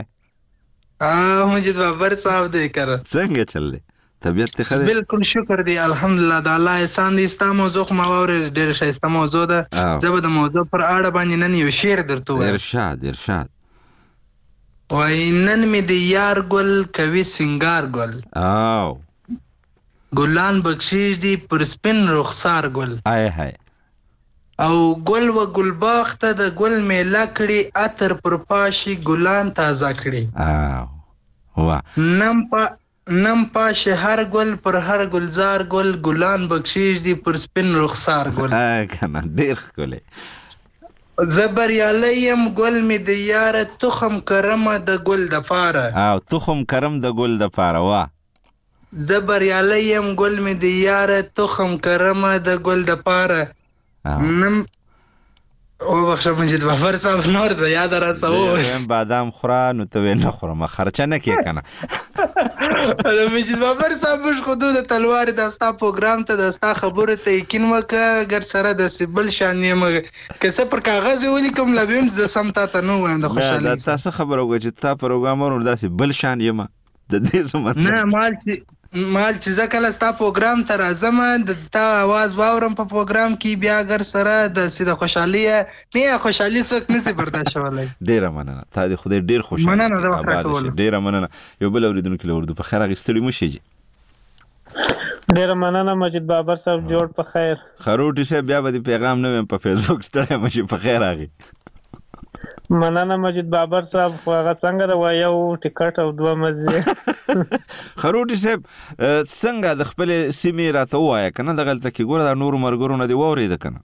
دی مجید بابر صاحب دی کره څنګه چل دی طبیعت ته ښه دی؟ بالکل شکر دی الحمدلله د الله احسان دی. ستا موضوع خو ما واورېده ډېره ښایسته موضوع ده. زه به د موضوع پر اړه باندې نن یو شعر درته ووایم. ارشاد ارشاد. وایي نن مې د یار ګل کوي سینګار ګل او ګلان بخشیش دي پر سپین رخسار ګل های های او ګل و ګلباغ ته د ګل میله کړي عطر پر پاشي ګلان تازه کړي او وا نم په نم پاشه هر ګل پر هر ګلزار ګل ګلان بخشیش دي پر سپین رخسار ګل کنه ډېر ښکلی. زه بریالی یم ګل مې د یاره تخم کرمه د ګل د پاره او تخم کرم د ګل د پاره وا زه بریالی یم ګل مې د یاره تخم کرمه د ګل د پاره نم او بخشه مجید بابر صاحب نور د یاد راڅو بادام خوره نو ته نه خورم خرچه نه کې کنه مجید بابر صاحب مش خودو د تلوار د استا پروګرام ته د استا خبره ته یقین وکړه ګر سره د سیبل شان یم کسه پر کاغذ ولیکم لبیم د سمتا ته نو وایم د خوشالي. دا تاسو خبره وکړه چې تا پروګرام ور داسې بل شان یم د دې څه مطلب نه مال چې مال چې زه کله ستا پروګرام ته راځم د تا اواز واورم په پروګرام کې بیا ګر سره د سیده خوشحالي نه خوشحالي څوک نشي برداشت کولی. ډېره مننه تا دې خدای ډېر خوشاله مننه د وخت راکولو ډېره مننه. یو بل اورېدونکي له اردو په خیر راغی ستړي مه شئ جي. ډېره مننه مجید بابر صاحب جوړ په خیر. خروټي صاحب بیا به دې پیغام نه ویم په فیسبوک ستړی مه شي په خیر راغی. مننه مجید بابر صاحب خو هغه څنګه د یو ټیکټ او دوه مزې خروټي صاحب څنګه د خپلې سیمې راته ووایه که نه دغلته کې ګوره دا نورو ملګرو نه دې واورېده که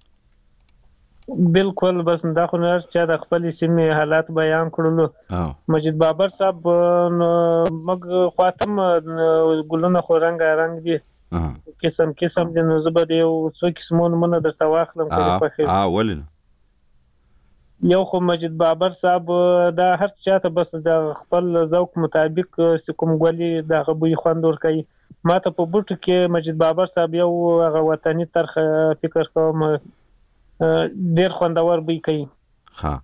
نه بالکل بس دا خو نه چې د خپلې سیمې حالات بیان کړلو. مجید بابر صاحب موږ خواته هم ګلونه خو رنګارنګ دي قسم قسم دي نو زه به د یو څو قسمو نومونه درته واخلم که دې خوښېږي. ولې نه یو خو مجید بابر صاحب دا هر چاته بس د خپل ذوق مطابق چې کوم ګلي دغه بوی خوند ورکوي. ما ته په بوټو کې مجید بابر صاحب یو هغه وطني ترخ فکر کوم ډېر خوندور بوی کوي. ها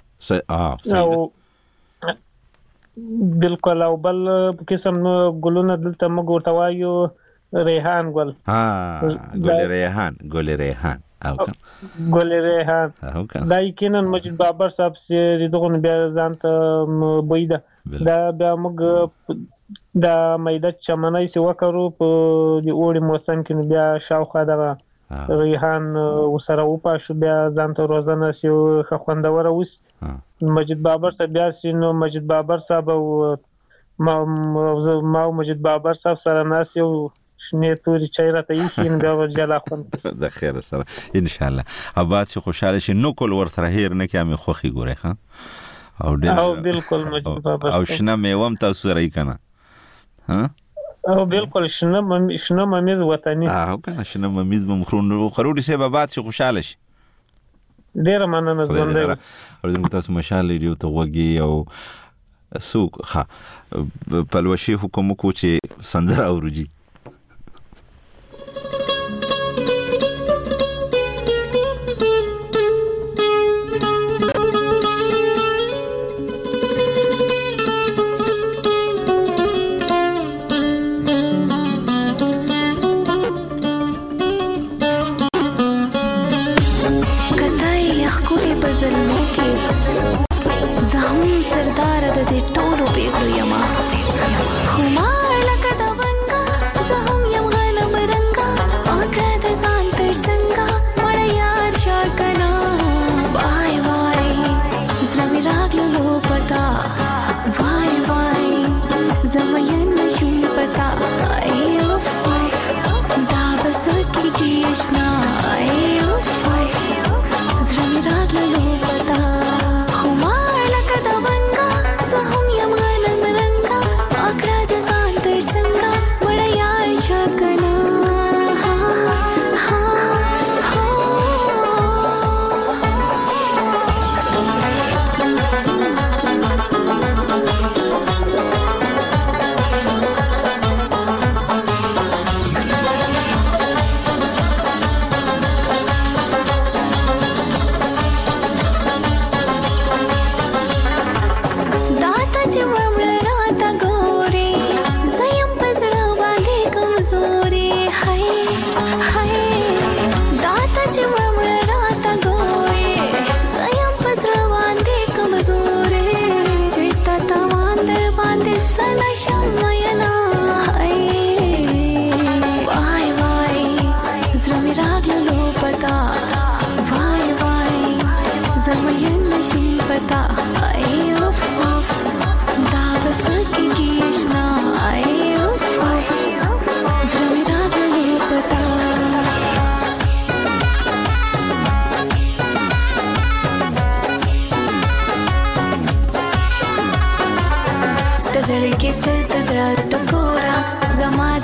صحیح بالکل. او بل قسم ګلونه دلته موږ ورته وایو ریحان ګل. ها ګل ریحان ګل ریحان ګل ریحان دا یقینا مجید بابر صاحب چې دغه بیا ځان ته بوی ده دا بیا موږ دا میده چمنۍ چې وکړو په د اوړي موسم کې بیا شاوخوا دغه ریحان ورسره وپاشو بیا ځان ته روزنه چې ښه خوندوره اوسي. مجید بابر صاحب بیا چې نو مجید بابر صاحب او ما او مجید بابر صاحب سره ناست یو شنې تورې چای راته ایښي نو بیا به جلا خوند د خیر سره انشاءالله آباد شي خوشحاله شي نکل ورسره هیر نه کړي مې خوښي ګورئ ښه او ډېر او بالکل مجید بابر او شنه میوه هم تاسو سره یې که نه او بالکل شنه شنه ممیز وطني او که نه شنه ممیز به مخرو خروټي صاحب آباد شي خوشحاله شي. ډېره مننه ژوندی اوس تاسو مشال ریډیو ته غوږی او څوک ښه پلوشي حکم وکړو چې سندره اورو جي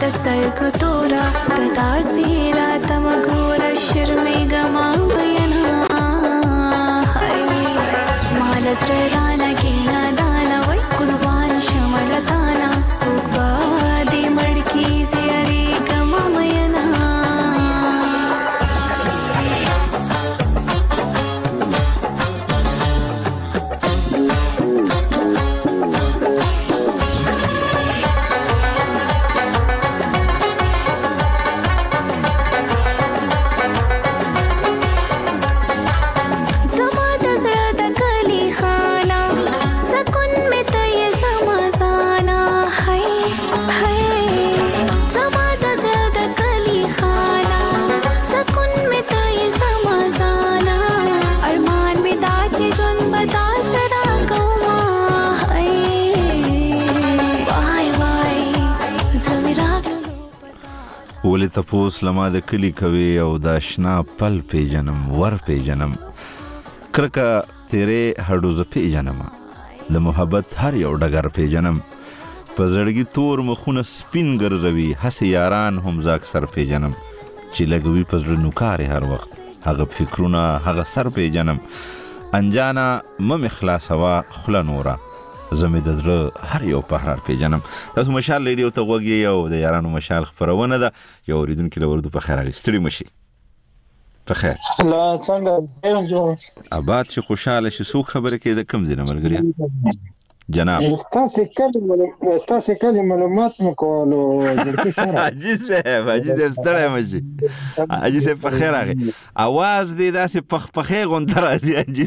دستر کتورا تتاثیرا تمگورا شرمیگا ما بینا مالس رانا کینا دانا وی قربان شمالتانا سوک بادی مڑکی زیاری گما بینا ولې تپوس لما د کلی کوي او د شنا پل پیجنم ور پیجنم کرکه تیرې هډو ز پیجنم د محبت هر یو ډګر پیجنم په زړګي تور مخونه سپین ګرځوي هسې یاران هم ز اکثر پیجنم چې لګوي په زړه نوکارې هر وخت هغه فکرونه هغه سر پیجنم انجانا مم اخلاصوا خله نورا زمې د زړه هر یو پهرار پیجنم تاسو مشال لیډیو ته غوږی یو د یارانو مشال خبرونه ده یو اوریدونکي له ورته په خیر راغستړي مشي په خیر لا څنګه جوړ آباد شي خوشاله شي سو خبره کې د کم ځنه ملګری جناب تاسو کله تاسو کله معلومات مو کولو اجي صاحب اجي صاحب ستړی مشي اجي صاحب په خیر راغی आवाज دې داسې پخ پخې غونډه راځي اجي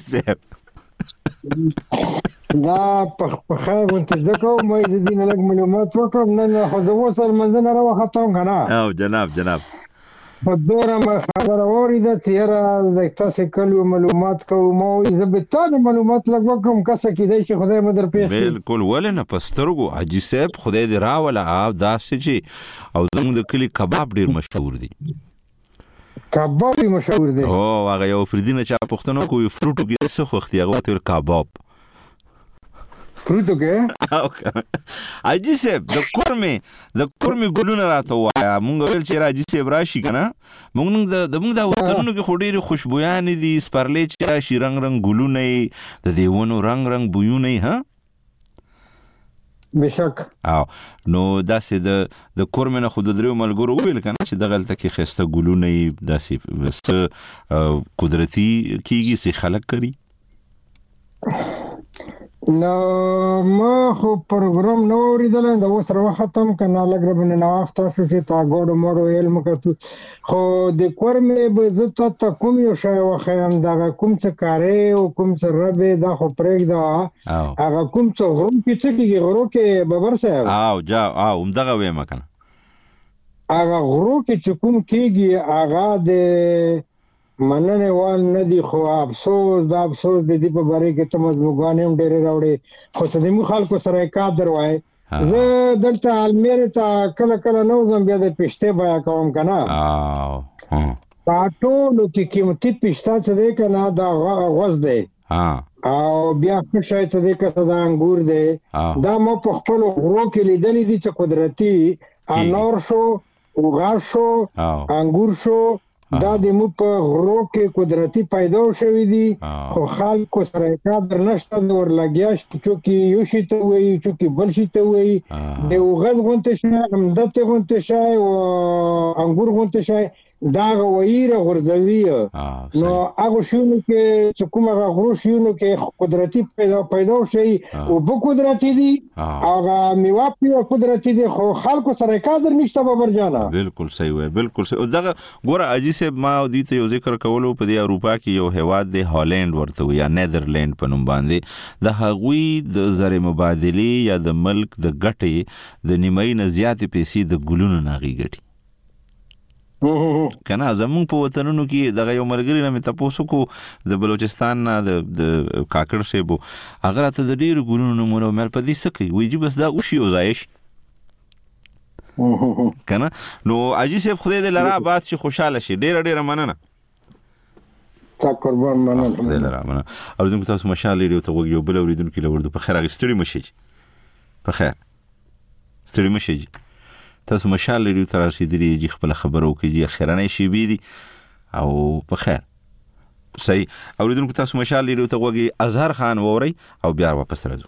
صاحب دا په خیر ونته ځکه مې د دې نه لږ معلومات وکم نه خو زه وصل منځ نه راوختم کنه او جناب جناب په دوره ما خبره اوریده تیرا د تاسو کلو معلومات کوم او زه به تاسو معلومات لږ وکم کسه کېدای شي خدای مې در پیښ بالکل ولنه پسترګو حاجی صاحب خدای دې راوله او داسې چې او زموږ د کلی کباب ډیر مشهور دي کباب مشهور دي او هغه یو فردینه چا پښتنو کوی فروټو کې څه خوختي هغه تر کباب فروټو کې اجي صاحب د کورمه د کورمه ګلونه راته وایا مونږ ویل چې راځي صاحب راشي کنه مونږ د مونږ د وطنونو کې خوري خوشبويان دي سپرلې چې شي رنگ رنگ ګلونه د دیونو رنگ رنگ بویونه ها بشک او نو داسې د د کورمه خود درو ملګرو ویل کنه چې د غلطه کې خسته ګلونه داسې بس قدرتي کیږي سي خلق کړي نو ما خو پروګرام نو اوریدل دا وسره ختم کنه لګره بنه نو افته چې تا ګورو مورو علم کتو خو د کورمه به زته ته کوم یو شی وخیم دا کوم څه کاري او کوم څه ربه دا خو پرېګ دا هغه کوم څه غرو کې څه کې غرو کې ببر صاحب او جا او همدغه وې مکنه هغه غرو کې چې کوم کېږي هغه د مننه وال ندی خو افسوس دا افسوس د دې په باره کې تم مزګانې ډېر راوړي خو څه د خلکو سره قادر وای زه دلته المیر ته کله کله نو زم بیا د پښته بیا کوم کنه او پاتو کې قیمتي پښتا څه دی کنه دا غوز دی او بیا څه شي ته دی کنه دا انګور دی دا مو په خپل غرو کې لیدلې دي چې قدرتي انور شو اوغا شو انګور شو دا د مو په غرو کې قدرتي پیدا شوی دي خو خلکو سره قدر نشته ور لګیا چې یو شي ته وي چې بل شي ته وي د وغد غونته شي همدته غونته شي او انګور غونته شي دا غویره غردوی نو هغه شونو کې چې کومه غرو شونو کې قدرتي پیدا پیدا شي او په قدرتي دي هغه میوه په قدرتي دي خو خلکو سره قدر نشته بابر جانا بالکل صحیح وي بالکل صحیح دغه ګوره اجي صاحب ما د دې یو ذکر کولو په دې اروپا کې یو هواد دی هالند ورته یا نیدرلند په نوم باندې د هغوی د زر مبادله یا د ملک د ګټې د نیمای نه زیات پیسې د ګلونو ناغي ګټي کنه زمون په وطنونو کې دغه یو ملګری نه مې تاسو کو د بلوچستان نه د کاکړ شیبو هغه ته د ډیر ګلونو مونږ مل په دې سکی وی چې بس دا اوشي او زایش کنه نو اجي صاحب خدای دې لرا باد شي خوشاله شي ډیر ډیر مننه تا قربان مننه خدای لرا مننه او زموږ تاسو مشال لري ته وګیو بل اوریدونکو لورده په خیر غستړي مشي په خیر ستړي مشي تاسو مشال ریډیو تر رسیدلی جی خپل خبرو کې جی خیرانه شي بيدي او په خیر صحیح اوریدونکو تاسو مشال ریډیو ته وګورئ اظهر خان ووري او بیا واپس راځو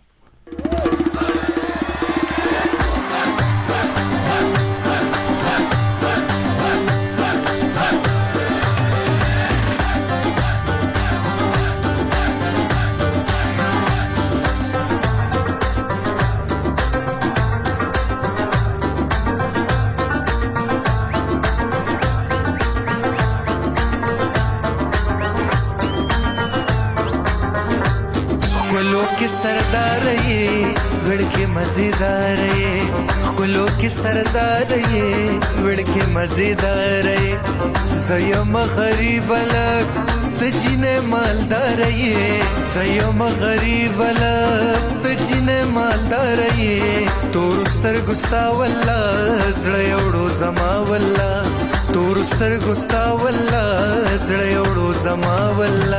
सरदार ये विड़ के मजेदार ये खुलो के सरदार ये विड़ के मजेदार ये ज़यम गरीब लग तजिने मालदार ये ज़यम गरीब लग तजिने मालदार ये तोरुस्तर गुस्ता वल्ला ज़ड़योड़ो ज़मा वल्ला तोरुस्तर गुस्ता वल्ला ज़ड़योड़ो ज़मा वल्ला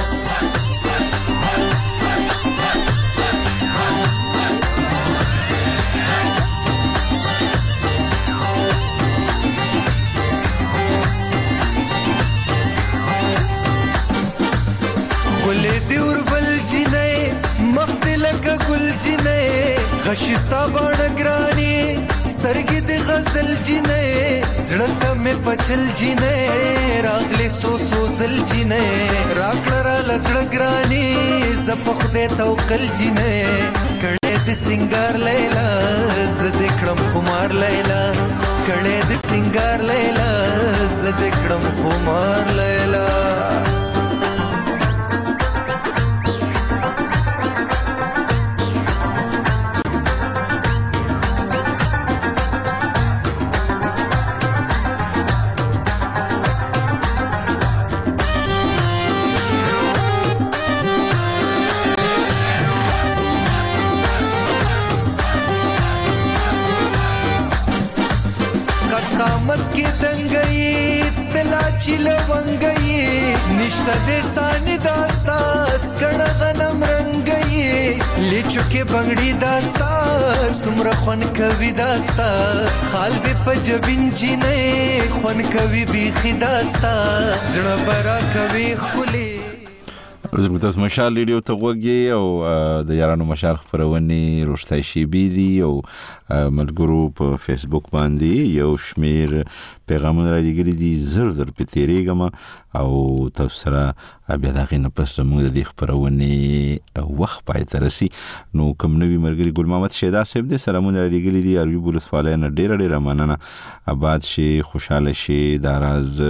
غشستا باڼګرانی سترګې د غزل جنې زړه مې پچل جنې راغلي سو سو زل جنې راکړه را لزړګرانی زپ خدای توکل جنې کړه د سنگار لیلا ز د کړم خمار لیلا کړه د سنگار لیلا ز د کړم خمار لیلا نشته د سان داستا سکړه غنم رنگي لچکه بنگړي داستا سمره خون کوي داستا خال دې پجبین جنې خون کوي بيخي داستا زړه برا کوي خولي ورته تاسو مشال ریډیو ته وګورئ او د یارانو مشال خبرونه روشتای شي بيدي او ملګرو په فیسبوک باندې یو شمیر پیغامونه راځي دي زر زر په تیریګم او تاسو سره بیا دا غینه پس موږ د خبرونه وخت پای ترسي نو کوم نوی مرګري ګل محمد شیدا صاحب دې سره مونږ راځي دي اروی بولس فالای نه ډیر ډیر مننه آباد شي خوشاله شي داراز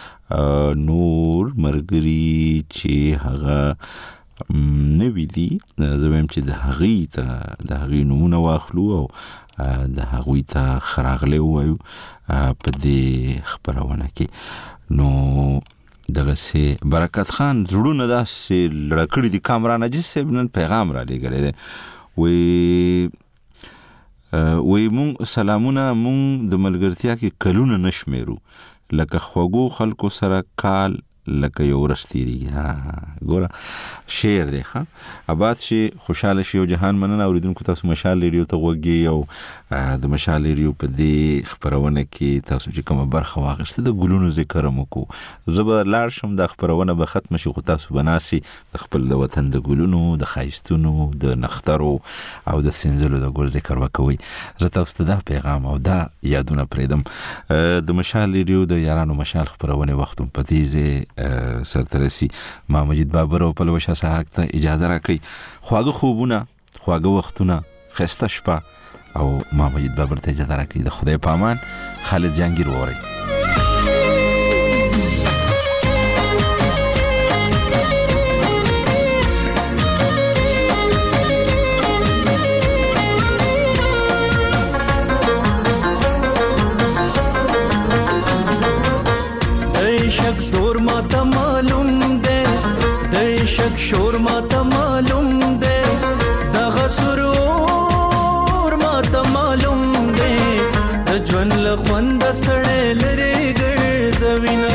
نور مرګري چې هغه نوی دي زویم چې د هغې ته د هغې نمونه واخلو او د هغوی ته خراغلی ووایو په دې خبرونه کې نو دغسې برکت خان زړونه داسې لړه کړي دي کامران نجیب صاحب نن پیغام را لېږلی دی وایي وایي مونږ سلامونه مونږ د ملګرتیا کې کلونه نه شمیرو لکه خوږو خلکو سره کال لکه یو ورځ تیریږي ها ګوره شعر دی ښه آباد شي خوشاله شي او جهان مننه اوریدونکو تاسو مشال ریډیو ته وګورئ او د مشال ریډیو په دې خبرونه کې تاسو چې کومه برخه واخیسته د ګلونو ذکر مو کو زه به لاړ شم د خبرونه به ختم شي خو تاسو بناسي د خپل د وطن د ګلونو د ښایستونو د نخترو او د سینځلو د ګل ذکر وکوي زه تاسو ته دا پیغام او دا یادونه پرېږدم د مشال ریډیو د یارانو مشال خبرونه وخت په دې سرترسي ما مجید بابر او په لوشه ساحق ته اجازه راکړي خواږه خوبونه خواږه وختونه خسته شپه او ما مجید بابر ته اجازه راکړي د خدای پامان خالد جهانگیر ووري شور ما ته معلوم ده د شک شور ما ته معلوم ده د غسرور ما ته معلوم ده د ژوند له خوند سره لري ګرځوینا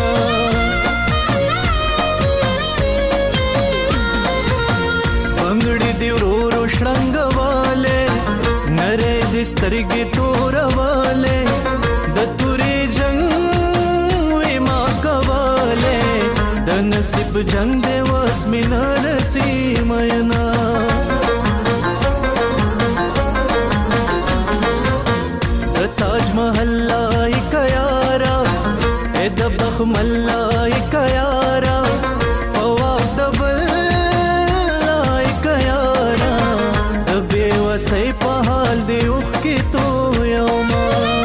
بنگړي دی ورو شړنګواله نره د سترګې تورواله نصیب جنگ دی وس مینا رسی مینا تاج محل لایک یارا اے د بخمل لایک یارا او د بل لایک یارا د بے وسې په حال دی اوخ کی تو یوما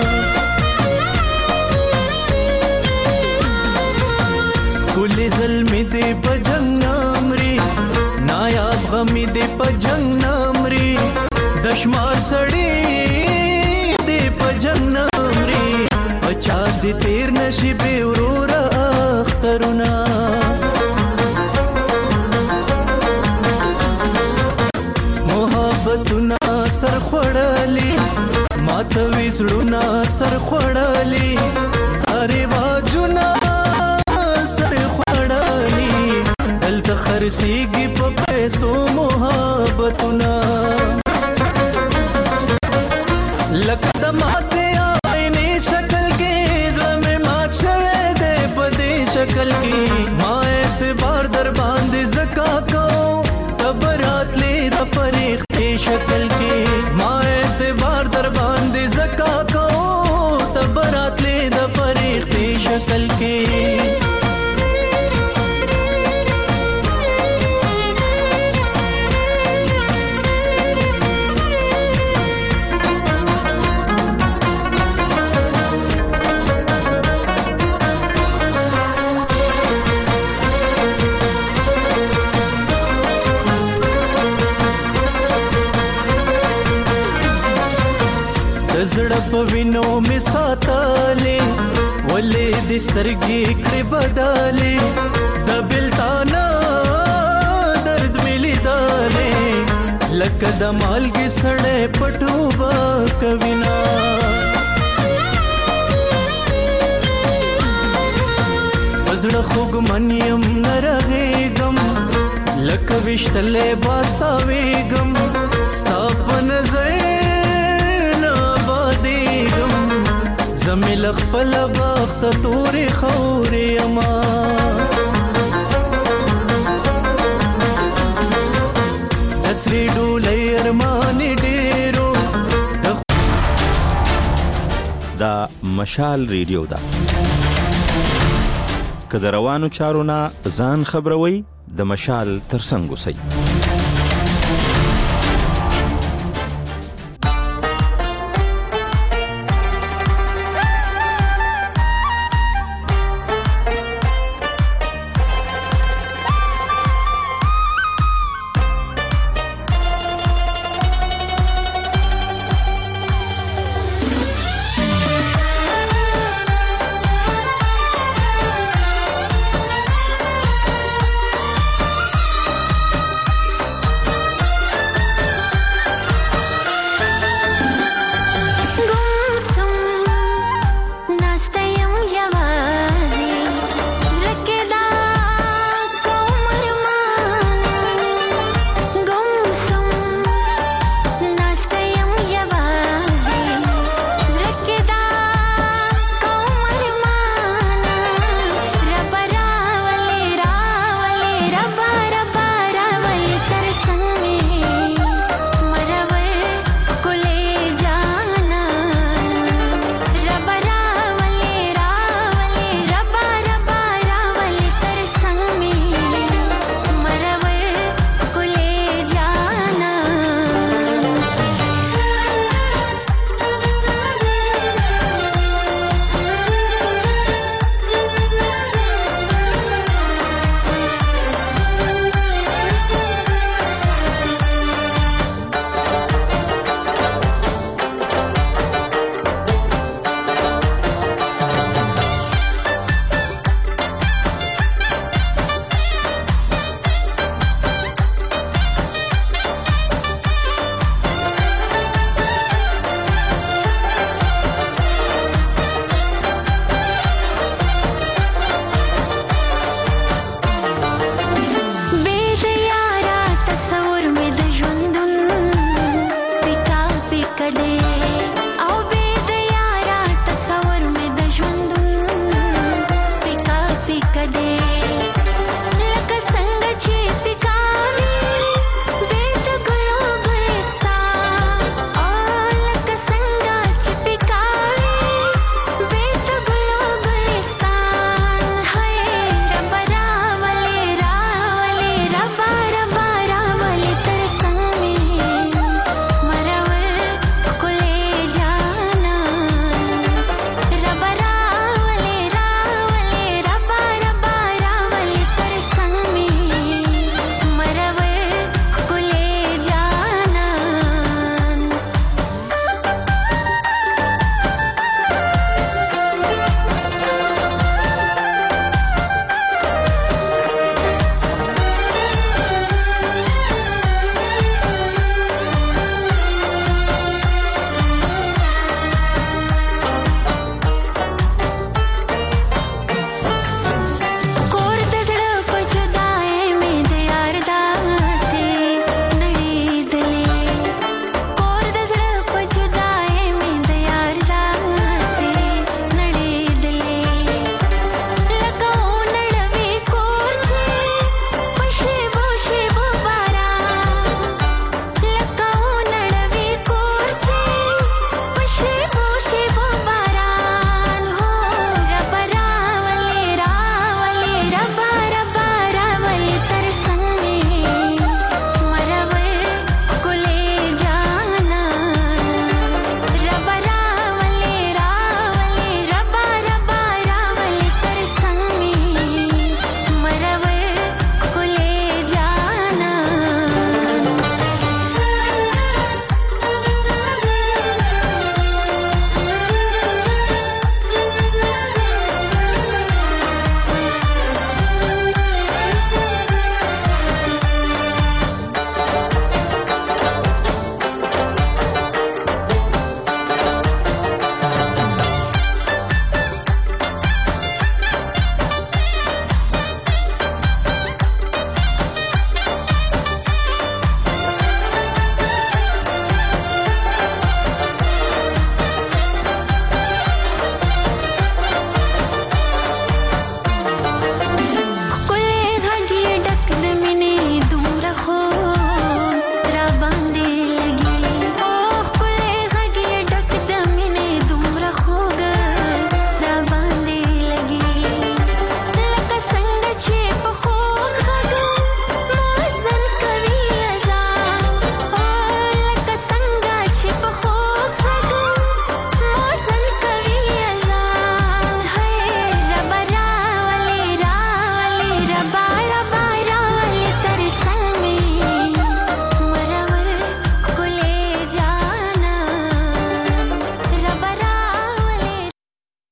کلی ظلمی دی په جنگ نامري نایاب غمی دی په جنگ نامري دشمار سړی جنمري بچا دي تیر نشي به ورور اخترنا محبتنا سر خړلي ماته وسړنا سر خړلي اره واجنا سر خړلي دلته خرسيږي په پیسو محبتنا لکه ماته آئینه شکل کی زمه مات شوه دے پدی شکل کی ما اعتبار در باندې زکا کو تبرات لی د فرښتې شکل کی ما اعتبار در باندې زکا کو تبرات لی د فرښتې شکل کی زړه په وینو می ساتلې ولې د سترګې کړې بدلې د بلتانا درد ملي دالې لکه د مالګې سړې پټو با کوینا زړه خوګ منیم نرغېګم لکه وشتلې باستا وېګم ستاپن زې زمیل خپل بخت تورې خورې اما اسری ډولې ارمان ډېرو دا مشال ریډیو دا که د روانو چارو نه ځان خبروي د مشال ترڅنګ اوسئ